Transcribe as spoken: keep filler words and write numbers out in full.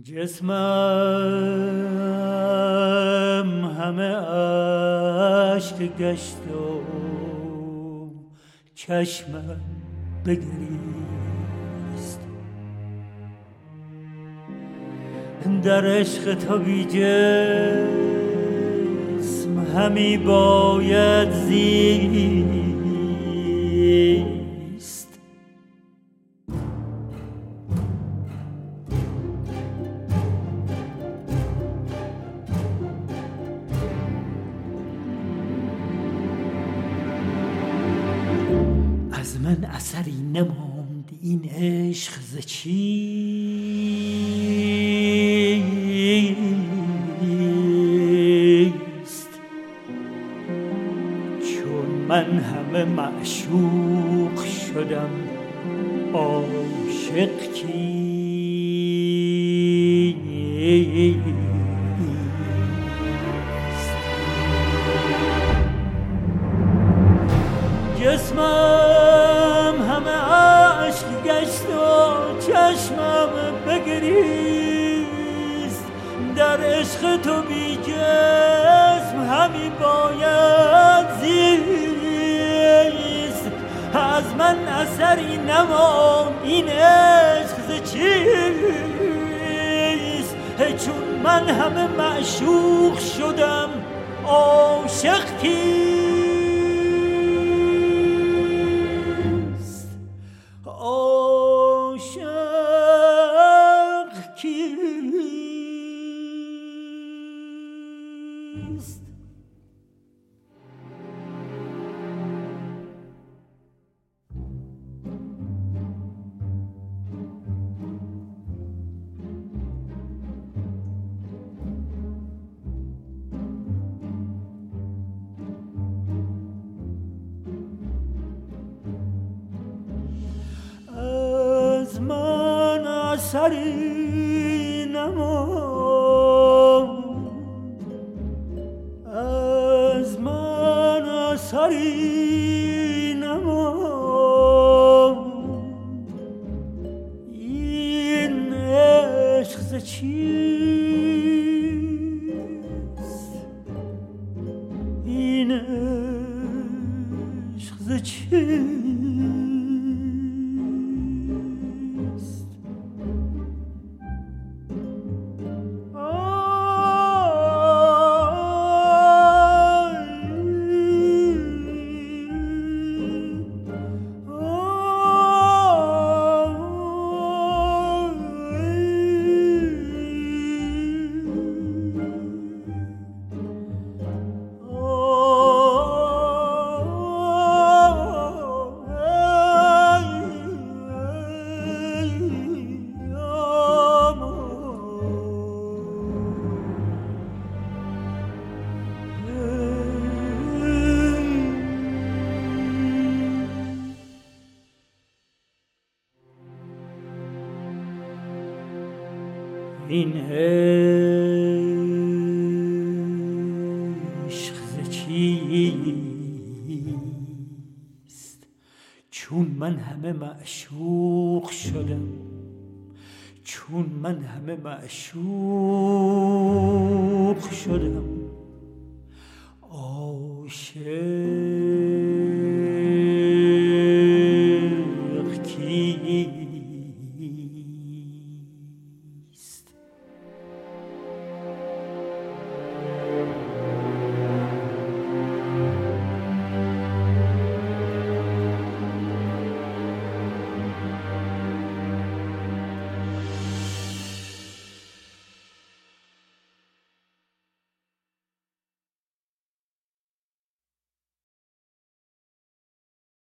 جسمم همه عشق گشت و چشمم بگریست. در عشق تو بی جسم همی باید زیست. از من اثری نماند این عشق ز چیست. چون من همه معشوق شدم عاشق کیست. جسمم همه عشق گشت و چشمم بگریست. در عشق تو بی جسم همی باید زیست. از من اثری نماند این عشق ز چیست. چون من همه معشوق شدم عاشق کیست. از من اثری نماند، از من اثری نماند این عشق ز چیست. این عشق ز چیست. این عشق ز چیست. چون من همه معشوق شدم، چون من همه معشوق